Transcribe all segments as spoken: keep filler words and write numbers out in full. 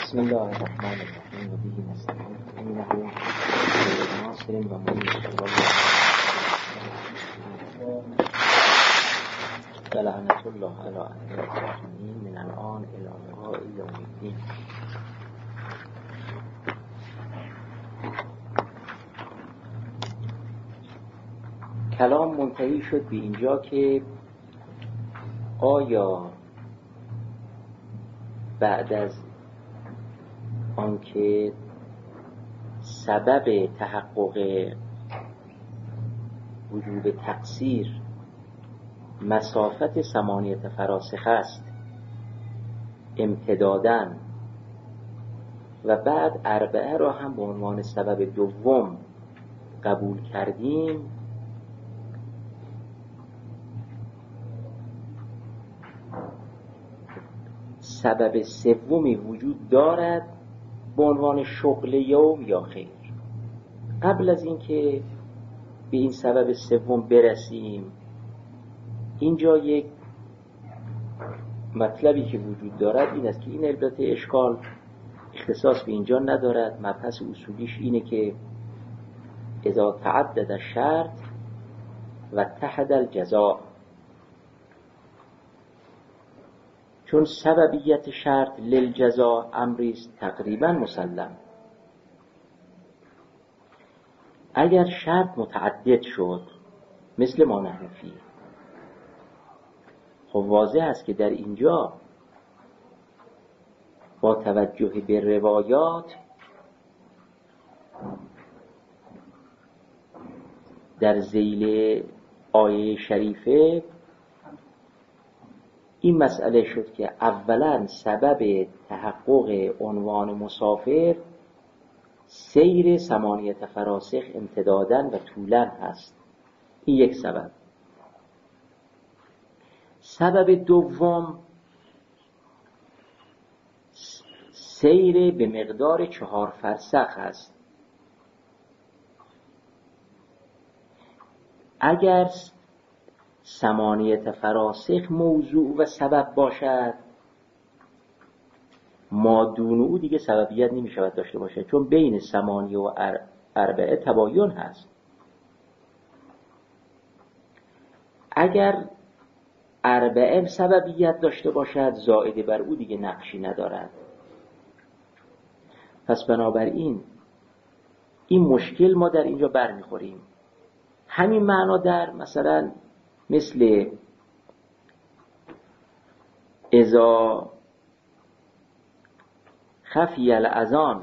بسم الله الرحمن الرحیم و به نستعین انه ناصر و معین و لعنت الله علی اعدائهم من الان الی لقاء یوم الدین. کلام منتهی شد به اینجا که آیا بعد از آنکه سبب تحقق وجوب تقصیر مسافت ثمانیت فراسخ است امتداداً و بعد اربعه را هم به عنوان سبب دوم قبول کردیم، سبب سومی وجود دارد به عنوان شغل یوم یا خیر. قبل از اینکه به این سبب سوم برسیم، اینجا یک مطلبی که وجود دارد این است که این البته اشکال اختصاص به اینجا ندارد. مبحث اصولیش اینه که اذا تعدد الشرط و اتحد الجزاء، چون سببیت شرط للجزاء امری است تقریبا مسلم. اگر شرط متعدد شد مثل ما نحن فیه، خب واضح است که در اینجا با توجه به روایات در ذیل آیه شریفه این مسئله شد که اولا سبب تحقق عنوان مسافر سیر ثمانیت فراسخ امتداداً و طولاً هست. این یک سبب. سبب دوم سیر به مقدار چهار فرسخ است. اگر ثمانیت فراسخ موضوع و سبب باشد، ما دون او دیگه سببیت نمی شود داشته باشد، چون بین ثمانیه و اربعه تباین هست. اگر اربعه سببیت داشته باشد، زائد بر او دیگه نقشی ندارد. پس بنابراین این مشکل ما در اینجا برمیخوریم. همین معنا در مثلا مثل اذا خفی الاذان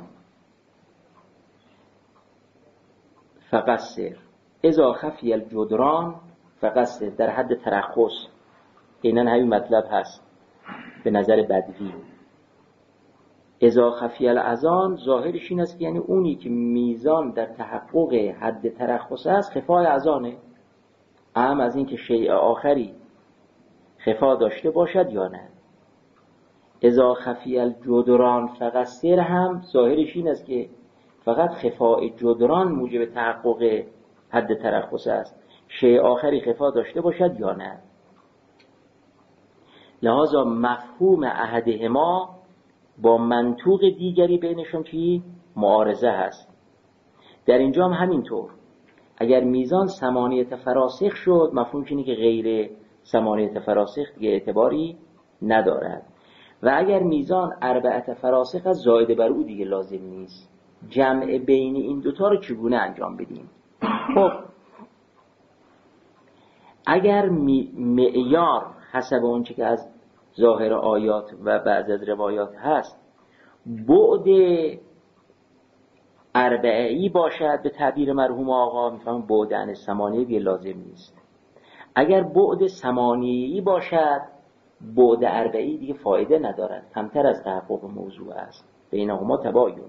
فقصر، اذا خفی الجدران فقصر، در حد ترخص. اینن همین مطلب هست به نظر بدوی. اذا خفی الاذان ظاهرش این است که یعنی اونی که میزان در تحقق حد ترخص است خفای اذانه، اهم از این که شیء آخری خفا داشته باشد یا نه. اذا خفی الجدران فقصر هم ظاهرش این است که فقط خفای جدران موجب تحقق حد ترخص است، شیء آخری خفا داشته باشد یا نه. لذا مفهوم احدهما با منطوق دیگری بینشون چی؟ معارضه هست. در اینجا هم همینطور. اگر میزان ثمانیت فراسخ شد، مفهوم اینه که غیر ثمانیت فراسخ دیگه اعتباری ندارد، و اگر میزان اربعه فراسخ از زائد بر او دیگه لازم نیست. جمع بین این دوتا رو چگونه انجام بدیم؟ خب اگر معیار حسب اون چی که از ظاهر آیات و بعض از روایات هست بعد اربعه‌ای باشد، به تعبیر مرحوم آقا میفهمم بعد عن ثمانیه دیگه لازم نیست. اگر بعد ثمانیه‌ای باشد، بعد اربعه‌ای دیگه فایده ندارد، کمتر از تحقق موضوع است، بینهما تباین.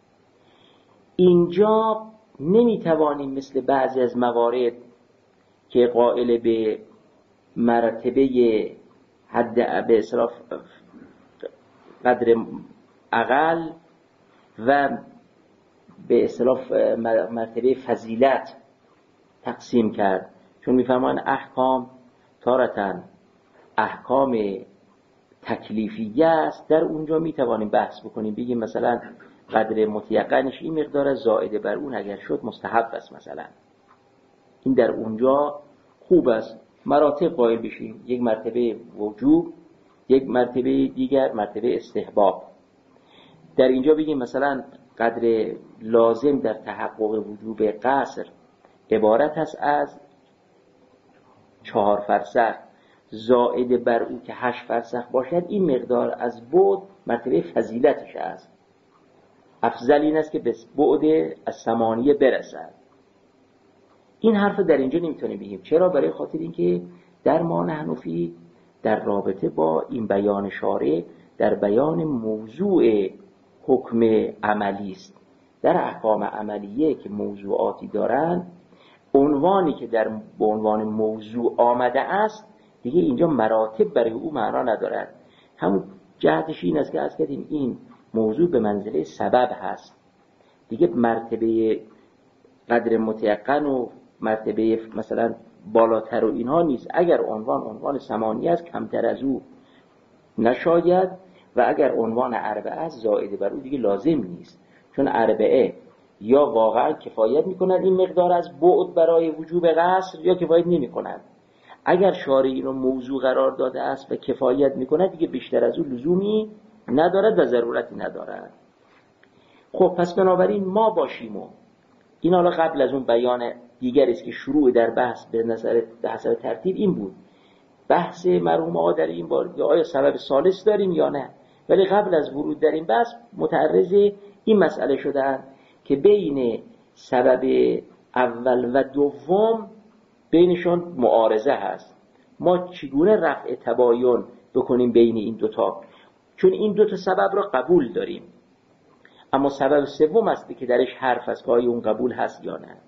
اینجا نمیتوانیم مثل بعضی از موارد که قائل به مرتبه حد به اصطلاح قدر اقل و به اصطلاح مرتبه فضیلت تقسیم کرد، چون میفهمان احکام تارتن احکام تکلیفیه است، در اونجا میتوانیم بحث بکنیم، بگیم مثلا قدر متیقنش این مقدار از، زائد بر اون اگر شد مستحب است مثلا. این در اونجا خوب است، مراتب قائل بشیم، یک مرتبه وجوب، یک مرتبه دیگر مرتبه استحباب. در اینجا بگیم مثلا قدر لازم در تحقق وجوب قصر عبارت است از چهار فرسخ، زائد بر او که هشت فرسخ باشد، این مقدار از بعد مرتبه فضیلتش است. افضل این است که به بعد از ثمانیه برسد. این حرف در اینجا نمیتونیم بگیم. چرا؟ برای خاطر اینکه در ما حنفی در رابطه با این بیان شارع در بیان موضوع حکم عملی است. در احکام عملیه که موضوعاتی دارند، عنوانی که در به عنوان موضوع آمده است دیگه اینجا مراتب برای او معنا ندارد. همون جهتش این است که از کردیم این موضوع به منزله سبب هست دیگه، مرتبه قدر متیقن و مرتبه مثلا بالاتر و اینها نیست. اگر عنوان عنوان ثمانی است کمتر از او نشاید، و اگر عنوان اربعه است زائد بر او دیگه لازم نیست، چون اربعه یا واقعا کفایت میکنند این مقدار از بعد برای وجوب قصر، یا کفایت نمیکنند. اگر شارع اینو موضوع قرار داده است و کفایت میکند دیگه بیشتر از او لزومی ندارد و ضرورتی ندارد. خب پس بنابراین ما باشیم و این حالا قبل از اون بیان دیگری است که شروع در بحث به نظر به حسب ترتیب این بود، بحث مرحوم آقا در این بار یا آیا سبب ثالث داریم یا نه. ولی قبل از ورود در این بحث متعرض این مسئله شدن که بین سبب اول و دوم بینشون معارضه هست. ما چگونه رفع تباین بکنیم بین این دوتا؟ چون این دوتا سبب را قبول داریم، اما سبب سوم است که درش حرف است که آیا اون قبول هست یا نه.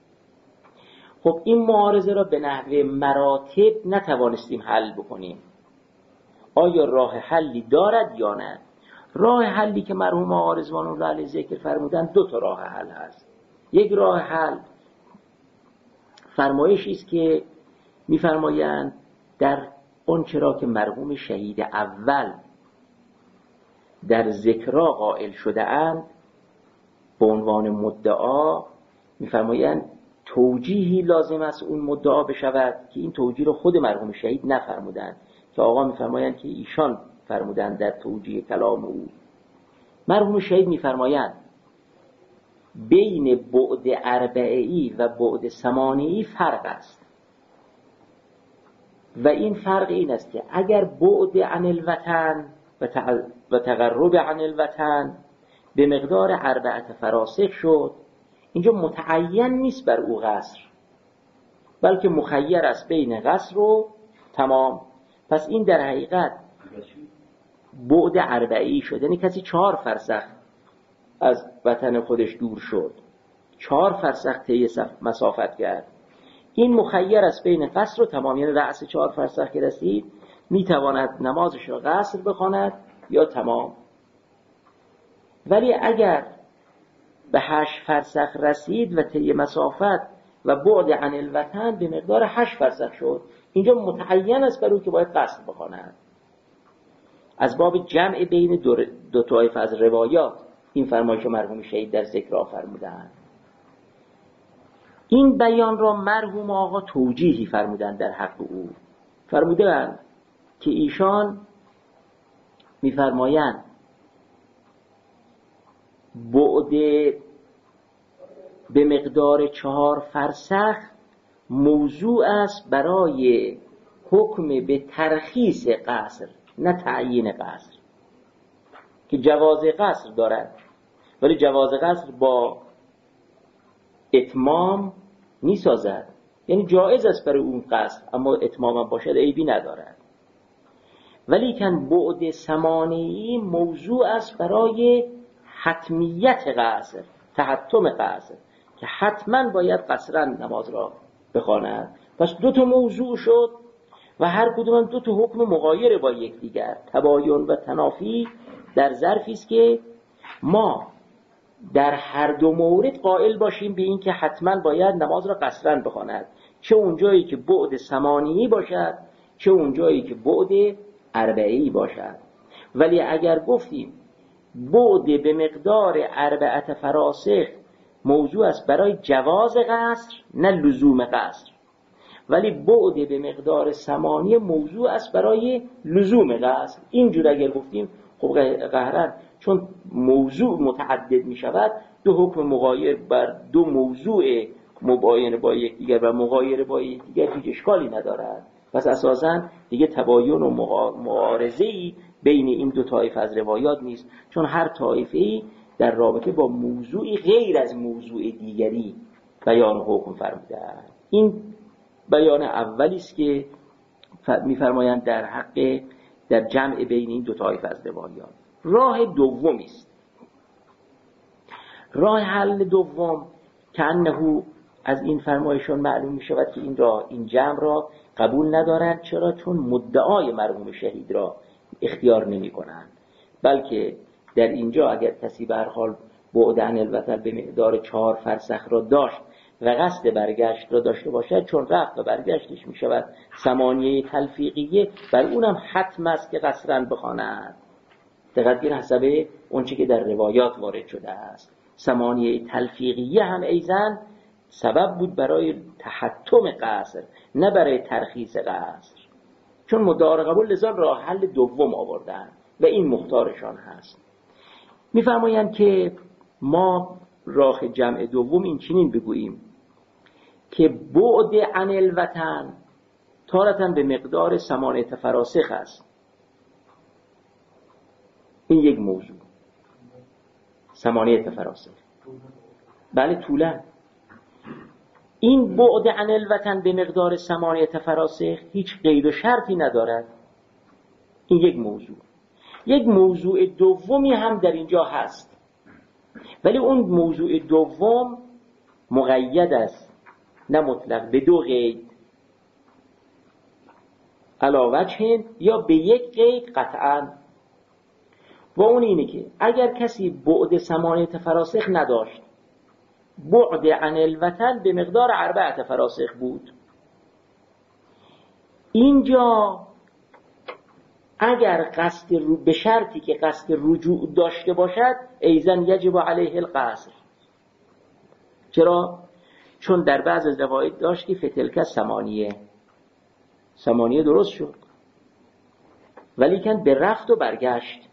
خب این معارضه را به نحو مراتب نتوانستیم حل بکنیم. آیا راه حلی دارد یا نه؟ راه حلی که مرحوم آقا رضوان الله علیه ذکر فرمودن دو تا راه حل هست. یک راه حل فرمایشی است که می‌فرمایند در اون چرا که مرحوم شهید اول در ذکرها قائل شده اند به عنوان مدعا، می‌فرمایند توجیهی لازم است اون مدعا بشود که این توجیه رو خود مرحوم شهید نفرمودند، که آقا می‌فرمایند که ایشان فرمودند در توجیه کلام او. مرحوم شهید می‌فرمایند بین بعد اربعی و بعد ثمانیی فرق است، و این فرق این است که اگر بعد عن الوطن و تقرب عن الوطن به مقدار اربعه فراسخ شد، اینجا متعین نیست بر او قصر، بلکه مخیر است بین قصر و تمام. پس این در حقیقت بعد اربعی شد، یعنی کسی چهار فرسخ از وطن خودش دور شد، چهار فرسخ طی مسافت کرد، این مخیر است بین قصر و تمام، یعنی رأس چهار فرسخ که رسید میتواند نمازش را قصر بخواند یا تمام. ولی اگر به هشت فرسخ رسید و طی مسافت و بعد عن الوطن به مقدار هشت فرسخ شد، اینجا متعین است بر او که باید قصر بخواند. از باب جمع بین دو, دو طایفه از روایات این فرمایش مرحوم شهید در ذکر فرمودند. این بیان را مرحوم آقا توجیهی فرمودند در حق او. فرمودند که ایشان میفرمایند بعد به مقدار چهار فرسخ موضوع است برای حکم به ترخیص قصر، نه تعیین قصر، که جواز قصر دارد ولی جواز قصر با اتمام نیسازد، یعنی جایز است برای اون قصر اما اتمام هم باشد عیبی ندارد. ولی کن بعد ثمانیی موضوع است برای حتمیت قصر، تحتم قصر، که حتما باید قصرا نماز را بخواند. پس دو تا موضوع شد و هر کدوم دو تا حکم مغایر با یکدیگر. تباین و تنافی در ظرفی است که ما در هر دو مورد قائل باشیم به این که حتما باید نماز را قصرا بخواند، چه اون جایی که بعد ثمانیی باشد چه اون جایی که بعد اربعه‌ای باشد. ولی اگر گفتیم بعد به مقدار اربعه فراسخ موضوع است برای جواز قصر نه لزوم قصر، ولی بعد به مقدار ثمانیه موضوع است برای لزوم قصر. اینجور اگر گفتیم خب قهرن چون موضوع متعدد می شود دو حکم مغایر بر دو موضوع مباین با یکدیگر و مغایر با یکدیگر هیچ اشکالی ندارد. پس اساساً دیگه تباین و معارضه‌ای بین این دو طایفه از روایات نیست، چون هر طایفه‌ای در رابطه با موضوعی غیر از موضوع دیگری بیان حکم فرمودند. این بیان اولی است که می‌فرمایند در حق در جمع بین این دو طایفه از روایات. راه دومی است. راه حل دوم که انه از این فرمایشون معلوم می شود که این را این جمع را قبول ندارند. چرا؟ چون مدعای مرحوم شهید را اختیار نمی کنند، بلکه در اینجا اگر کسی به هر حال بعد عن الوطن به مقدار چهار فرسخ را داشت و قصد برگشت را داشته باشد، چون رفت و برگشتش می شود ثمانیه تلفیقیه، بر اونم حتم است که قصرن بخواند. دقیق این حسبه اون چی که در روایات وارد شده است. ثمانیه تلفیقیه هم ایزن سبب بود برای تحتم قصر نه برای ترخیص قصر، چون مدعا قبول لذا راه حل دوم آوردن و این مختارشان هست. میفرمایند که ما راه جمع دوم این چنین بگوییم که بعد عن الوطن تارتاً به مقدار ثمانیه فراسخ است. این یک موضوع ثمانیه فراسخ، بله طولا. این بعد عن الوطن به مقدار ثمانیه فراسخ هیچ قید و شرطی ندارد. این یک موضوع. یک موضوع دومی هم در اینجا هست، ولی اون موضوع دوم مقید است نه مطلق، به دو قید علی وجه یا به یک قید قطعاً. و اون اینه که اگر کسی بعد ثمانیه فراسخ نداشت، بعد عن الوطن به مقدار اربعه فراسخ بود، اینجا اگر قصد رو به شرطی که قصد رجوع داشته باشد ایزن یجب علیه القصر. چرا؟ چون در بعض از روایات داشتی فتلک ثمانیه ثمانیه درست شد، ولی کن به رفت و برگشت.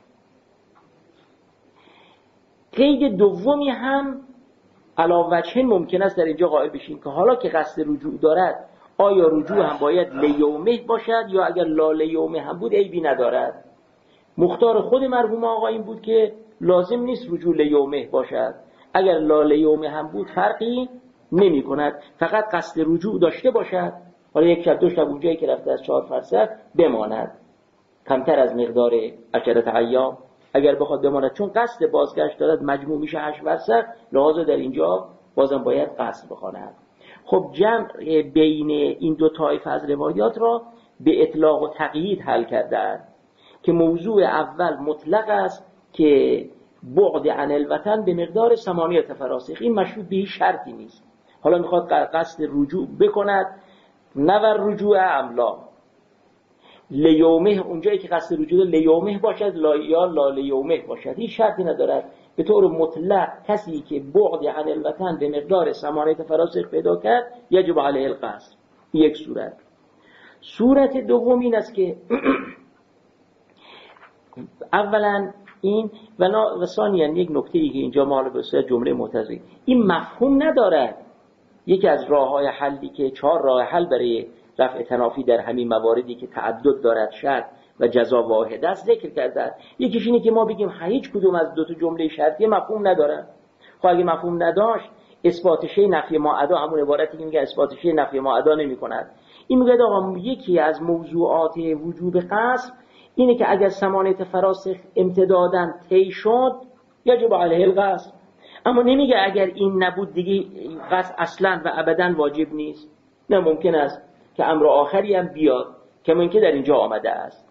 قید دومی هم علاوه وجه ممکن است در اینجا قائل بشین که حالا که قصد رجوع دارد آیا رجوع هم باید لیومه باشد یا اگر لا لیومه هم بود عیبی ندارد. مختار خود مرحوم آقا این بود که لازم نیست رجوع لیومه باشد، اگر لا لیومه هم بود فرقی نمی کند، فقط قصد رجوع داشته باشد. حالا یک شب دو شب اونجایی که رفته از چهار فرسخ بماند، کمتر از مقدار عشرت ایام اگر بخواد بماند، چون قصد بازگشت دارد مجموع میشه هشت فرسخ، لحاظا در اینجا بازم باید قصد بخواند. خب جمع بین این دو طایفه از روایات را به اطلاق و تقیید حل کردند که موضوع اول مطلق است که بعد عن الوطن به مقدار ثمانیه فراسخ، این مشروط به هیچ شرطی نیست. حالا میخواد قصد رجوع بکند نور رجوع املا لیومه، اونجایی که قصد رجوع لیومه باشد لا یا لا لیومه باشد، هیچ شرطی ندارد. به طور مطلق کسی که بعد عن الوطن به مقدار ثمانیه فراسخ پیدا کرد یجب علیه القصر. یک صورت. صورت دوم این است که اولا این و ثانیاً یک نکته ای که اینجا مال به صورت جمله معترضی این مفهوم ندارد. یکی از راه‌های حلی که چهار راه حل برای رفع تنافی در همین مواردی که تعدد دارد شرط و جزا واحد است ذکر کرده. یکیش اینه که ما بگیم هیچ کدوم از دو تا جمله شرطی مفهوم نداره. خب اگه مفهوم نداشت اثبات شی نفی ما ادا همون عبارتی که میگه اثبات شی نفی ما ادا نمی‌کند. این میگه آقا یکی از موضوعات وجوب قصر اینه که اگر ثمانیه فراسخ امتداداً طی شد یجب علیه القصر، اما نمیگه اگر این نبود دیگه قصر اصلاً و ابداً واجب نیست. نه، ممکن است که امر آخری هم بیاد که ممکن در اینجا آمده است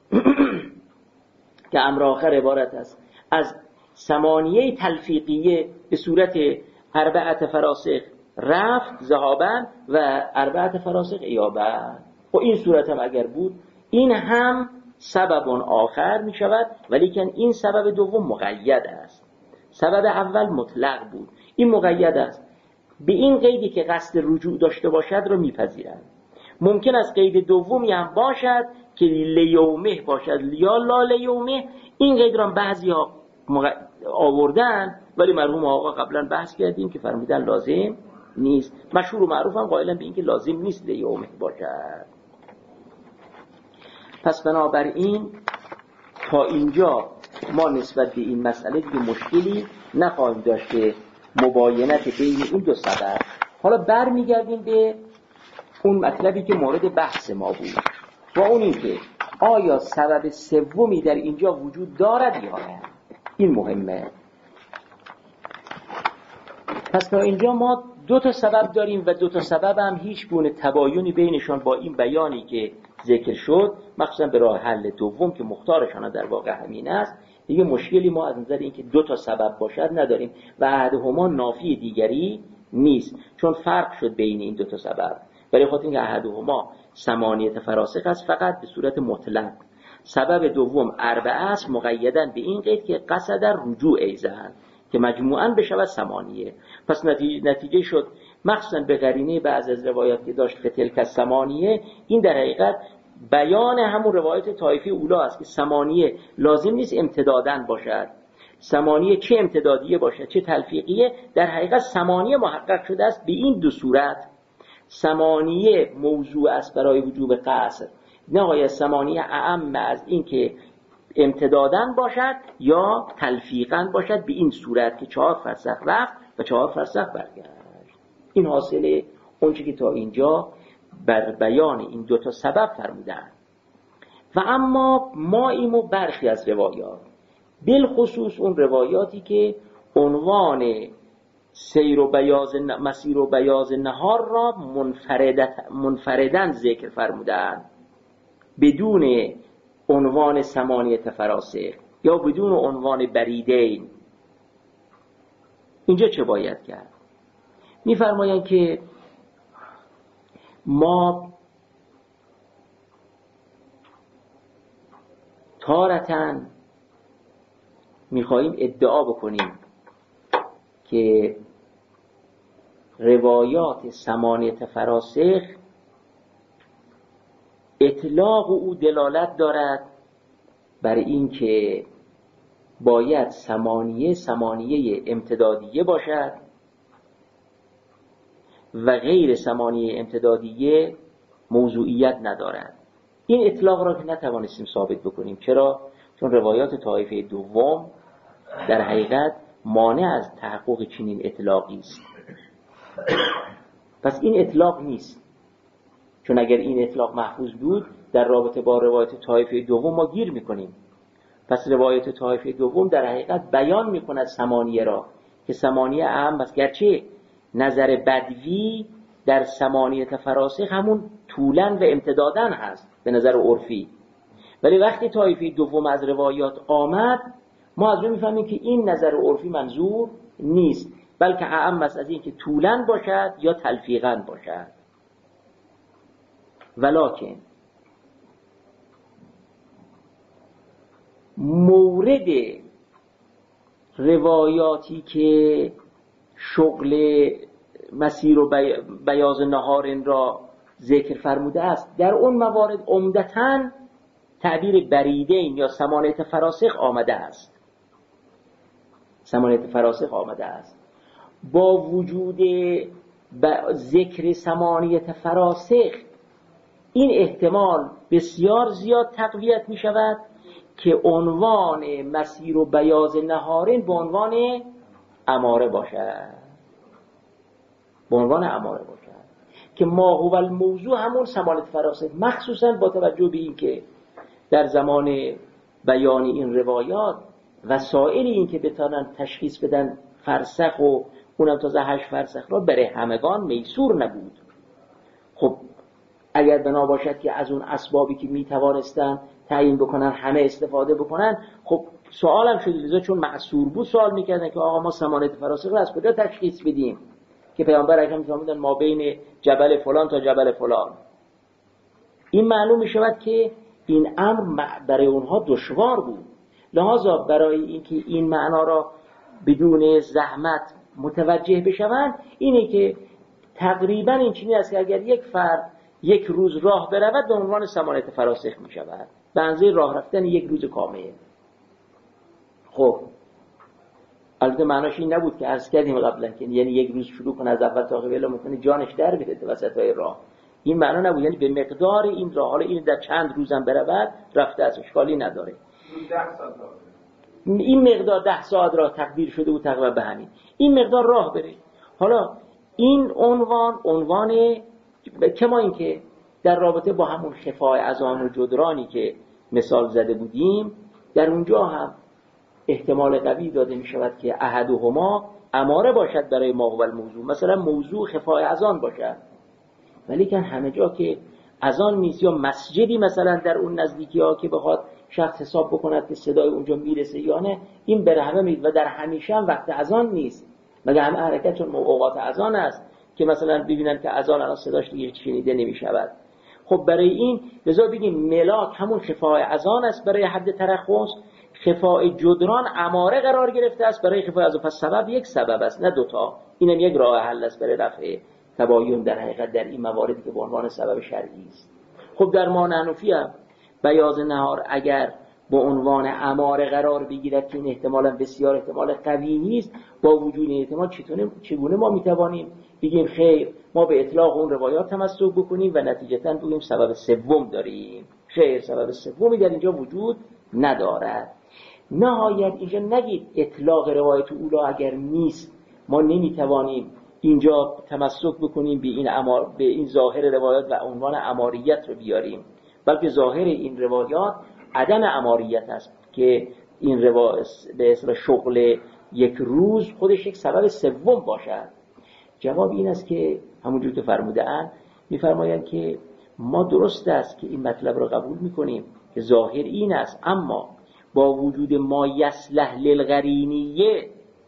که امر آخر عبارت است از ثمانیه تلفیقیه به صورت اربعه فراسخ رفت ذهابن و اربعه فراسخ ایابن. و این صورت هم اگر بود این هم سبب آخر می شود، ولیکن این سبب دوم مقید است. سبب اول مطلق بود، این مقید است. به این قیدی که قصد رجوع داشته باشد رو میپذیرند. ممکن است قید دومی هم باشد که لیومه باشد یا لا لیومه. این قید را بعضی ها آوردن، ولی مرحوم آقا قبلا بحث کردیم که فرمودن لازم نیست. مشهور و معروف هم قائلن به این که لازم نیست لیومه باشد. پس بنابراین تا اینجا ما نسبت به این مسئله دیگه مشکلی نخواهیم داشت که مباینت بین این دو سبب. حالا برمیگردیم به اون مطلبی که مورد بحث ما بود و اون این که آیا سبب سومی در اینجا وجود دارد یا نه. این مهمه. پس تا اینجا ما دو تا سبب داریم و دو تا سبب هم هیچ گونه تباینی بینشان با این بیانی که ذکر شد، مخصوصا به راه حل دوم که مختارشان در واقع همین است، دیگه مشکلی ما از نظر اینکه دو تا سبب باشد نداریم و احدهما نافی دیگری نیست، چون فرق شد بین این دو تا سبب. ولی خاطر اینکه احدهما ثمانیه فراسخ است فقط به صورت مطلق. سبب دوم اربعه است مقیدن به این قید که قصد در رجوع ایزن که مجموعاً بشود ثمانیه. پس نتیجه, نتیجه شد مخصوصاً به قرینه بعض از روایات که داشت فتلک ثمانیه، این در حقیقت بیان همون روایت طایفه اولا است که ثمانیه لازم نیست امتدادن باشد. ثمانیه چه امتدادیه باشد چه تلفیقیه، در حقیقت ثمانیه محقق شده است به این دو صورت. ثمانیه موضوع است برای وجوب قصر، نهایت ثمانیه اعم از این که امتدادن باشد یا تلفیقا باشد به این صورت که چهار فرسخ رفت و چهار فرسخ برگشت. این حاصله اونچه که تا اینجا بر بیان این دو تا سبب فرمودن. و اما ما ایمو برخی از روایات، بالخصوص اون روایاتی که عنوان سیر و بیاض مسیر و بیاض نهار را منفردن ذکر فرمودن بدون عنوان ثمانیه فراسخ یا بدون عنوان بریدین. اینجا چه باید کرد؟ می‌فرمایند که ما تارتاً می‌خواهیم ادعا بکنیم که روایات ثمانیه فراسخ اطلاق او دلالت دارد بر این که باید ثمانیه ثمانیه امتدادیه باشد و غیر ثمانیه امتدادیه موضوعیت ندارد. این اطلاق را که نتوانستیم ثابت بکنیم. چرا؟ چون روایات طایفه دوم در حقیقت مانع از تحقق چنین اطلاقی است. پس این اطلاق نیست، چون اگر این اطلاق محفوظ بود در رابطه با روایت طایفه دوم ما گیر میکنیم. پس روایت طایفه دوم در حقیقت بیان میکند ثمانیه را که ثمانیه اهم است، گرچه نظر بدوی در ثمانیه فراسخ همون طولن و امتدادن هست به نظر عرفی، ولی وقتی طایفه دوم از روایات آمد ما از اون میفهمیم که این نظر عرفی منظور نیست، بلکه اهم است از این که طولن باشد یا تلفیقا باشد. ولکن مورد روایاتی که شغل مسیر و بیاض نهارن را ذکر فرموده است، در اون موارد عمدتاً تعبیر بریدین یا ثمانیه فراسخ آمده است. ثمانیه فراسخ آمده است. با وجود ذکر ثمانیه فراسخ این احتمال بسیار زیاد تقویت می شود که عنوان مسیر و بیاض نهارین به عنوان اماره باشد، به عنوان اماره باشد که ما هو الموضوع همون ثمانیه فراسخ، مخصوصا با توجه به این که در زمان بیان این روایات وسائل این که بتانن تشخیص بدن فرسخ و اونم تازه هشت فرسخ را برای همگان میسور نبود. خب اگر بنا باشد که از اون اسبابی که میتوانستن تعیین بکنن همه استفاده بکنن، خب سوالم شد لذا چون معصور بود سوال میکردن که آقا ما ثمانیه فراسخ را از کجا تشخیص بدیم که پیامبر اکرم میفرمودن ما بین جبل فلان تا جبل فلان. این معلوم میشود که این امر برای اونها دشوار بود. لذا برای اینکه این معنا را بدون زحمت متوجه بشوند، اینه که تقریبا این چنین است که اگر یک فرد یک روز راه برود به عنوان ثمانیت فراسخ می شود، به اندازه راه رفتن یک روز کامل. خب البته معناش این نبود که عرض کردیم قبلا که یعنی یک روز شروع کنه از اول تا آخر ممکنه جانش در بره وسطای راه، این معنا نبود. یعنی به مقدار این راه، حالا این در چند روزم برود رفته از اشکالی نداره. این مقدار ده ساعت راه تقدیر شده و تقریبا به همین این مقدار راه بره. حالا این عنوان عنوان کما این که در رابطه با همون خفای اذان و جدرانی که مثال زده بودیم، در اونجا هم احتمال قوی داده می شود که احدهما اماره باشد برای ما و الموضوع، مثلا موضوع خفای اذان باشد، ولی که همه جا که اذان نیست یا مسجدی مثلا در اون نزدیکی ها که بخواد شخص حساب بکند که صدای اونجا میرسه یا نه، این بر همه میاد و در همیشه هم وقت اذان نیست، مگه همه حرکت چون اوقات اذان است که مثلا ببینن که اذان الان صداش دیگه شنیده نمیشود. خب برای این لذا بگیم ملاک همون خفای اذان است برای حد ترخص، خفای جدران اماره قرار گرفته است برای خفای اذان، پس سبب یک سبب است نه دوتا. اینم یک راه حل است برای رفع تباین در حقیقت در این مواردی که به عنوان سبب شرعی است. خب در ما حنفی هم بیاض نهار اگر با عنوان اماره قرار بگیرد که این احتمالاً بسیار احتمال قوی نیست، با وجود این احتمال چطور چگونه ما میتوانیم بگیم خیر ما به اطلاق اون روایات تمسک بکنیم و نتیجتاً بگیم سبب سوم داریم؟ خیر، سبب سومی در اینجا وجود ندارد. نهایت اینجا نگید اطلاق روایت اولا اگر نیست ما نمیتوانیم اینجا تمسک بکنیم به این امار به این ظاهر روایات و عنوان اماریت رو بیاریم، بلکه ظاهر این روایات عدم اماریت است که این روایت به اسم شغل یک روز خودش یک سبب سوم باشد. جواب این است که همونجور که فرموده‌اند می‌فرمایند که ما درست است که این مطلب رو قبول می‌کنیم که ظاهر این است، اما با وجود ما یصلح للقرینیه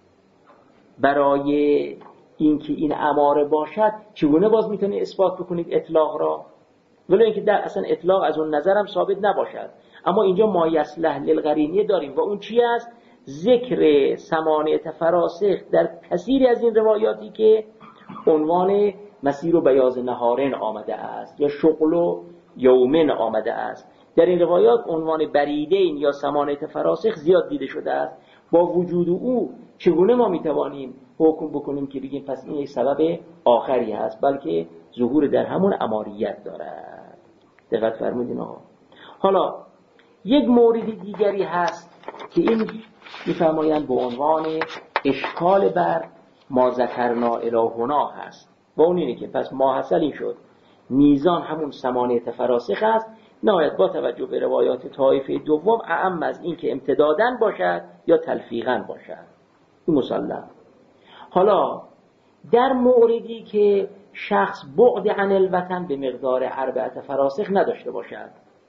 برای اینکه این اماره باشد چگونه باز میتونید اثبات بکنید اطلاق را؟ ولی اینکه در اصلا اطلاق از اون نظرم ثابت نباشد، اما اینجا ما یصلح للقرینیه داریم و اون چی است؟ ذکر ثمانیت فراسخ در کثیر از این روایاتی که عنوان مسیر و بیاض نهارن آمده است یا شغل و یومن آمده است. در این روایات عنوان بریدین یا ثمانیت فراسخ زیاد دیده شده است. با وجود او چگونه ما میتوانیم حکم بکنیم که بگیم پس این یک سبب آخری هست، بلکه ظهور در همون اماریت دارد. دقت فرمودین آقا. حالا یک مورد دیگری هست که این میفرمایند به عنوان اشکال بر ما ذکرنا الهنا هست، و اون اینه که پس ما حاصل این شد میزان همون ثمانیت فراسخ است، نهایت با توجه به روایات طایفه دوم اعم از این که امتدادن باشد یا تلفیقا باشد، این مسلم. حالا در موردی که شخص بعد عن الوطن به مقدار اربعه فراسخ نداشته باشد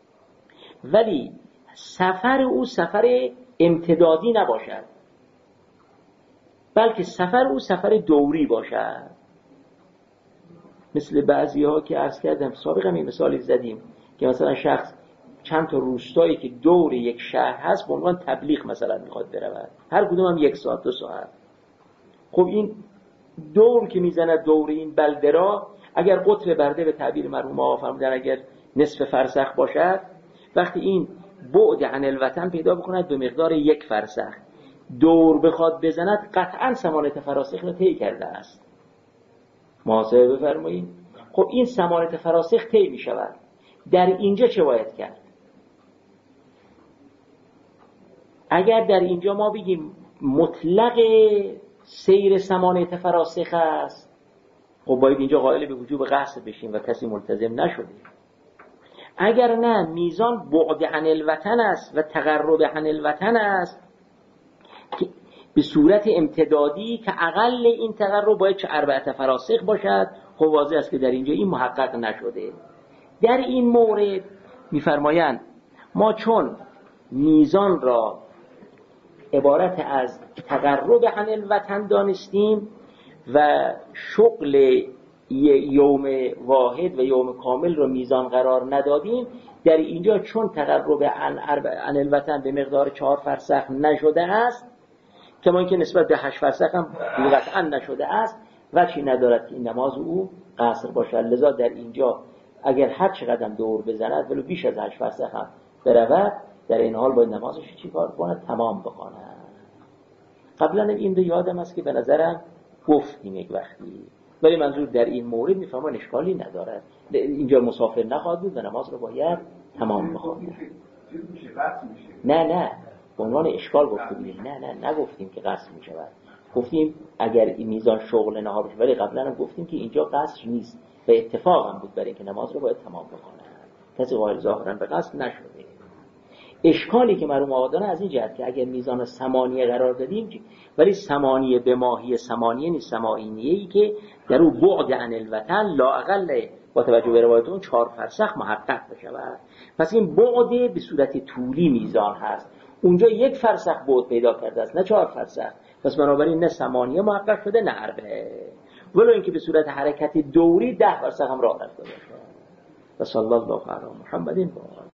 ولی سفر او سفر امتدادی نباشد، بلکه سفر او سفر دوری باشد، مثل بعضی ها که عرض کردم سابقا این مثالی زدیم که مثلا شخص چند تا روستایی که دور یک شهر هست به عنوان تبلیغ مثلا میخواد برود، هر کدوم هم یک ساعت دو ساعت. خب این دور که میزنه دور این بلده را اگر قطر برده به تعبیر مرحوم آقا فرمودن اگر نصف فرسخ باشد، وقتی این بعد عن الوطن پیدا بکند به مقدار یک فرسخ دور بخواد بزند قطعا ثمانیت فراسخ را طی کرده است. محاسبه بفرمایید. خب این ثمانیت فراسخ طی می شود، در اینجا چه باید کرد؟ اگر در اینجا ما بگیم مطلق سیر ثمانیت فراسخ است، خب باید اینجا قائل به وجوب قصد بشیم و کسی ملتزم نشده. اگر نه میزان بعد عن الوطن است و تقرب عن الوطن است که به صورت امتدادی که اقل این تقرب باید چه اربعه فراسخ باشد، خب واضح است که در اینجا این محقق نشده. در این مورد میفرمایند ما چون میزان را عبارت از تقرب عن الوطن دانستیم و شغل یوم واحد و یوم کامل رو میزان قرار ندادیم، در اینجا چون تقرب عن عن الوطن به مقدار چهار فرسخ نشده است، کما اینکه نسبت به هشت فرسخ هم قطعا نشده است، وجهی ندارد که این نماز او قصر باشد. لذا در اینجا اگر هر چقدر دور بزند ولو بیش از هشت فرسخ هم برود، در این حال باید نمازش چی کار کنه؟ تمام بخونه. قبلا این دو یادم است که به نظرم گفتیم یک وقتی، ولی منظور در این مورد میفهمم اشکالی ندارد. اینجا مسافر نخواهد بود و نماز رو باید تمام بخونه. نه نه به عنوان اشکال گفتیم، نه نه نگفتیم که قصر می شود، گفتیم اگر این میزان شغل نهار بشه، ولی قبلا هم گفتیم که اینجا قصر نیست و اتفاق هم بود برای اینکه نماز رو باید تمام بکنه، کسی قائل ظاهرا به قصر نشده. اشکالی که مرحوم آقا دارن از این جهت که اگر میزان ثمانیه قرار دادیم، ولی ثمانیه به ماهی ثمانیه نیست، ثمانیه‌ای که در او بعد عن الوطن لااقل با توجه به روایت اون چهار فرسخ محقق بشود. پس این بعد به صورت طولی میزان هست، اونجا یک فرسخ بعد پیدا کرده است نه چهار فرسخ، پس بنابراین نه ثمانیه محقق شده نه اربعه، ولو اینکه به صورت حرکت دوری ده فرسخ هم راه رفته باشه. و صلی الله علی محمد.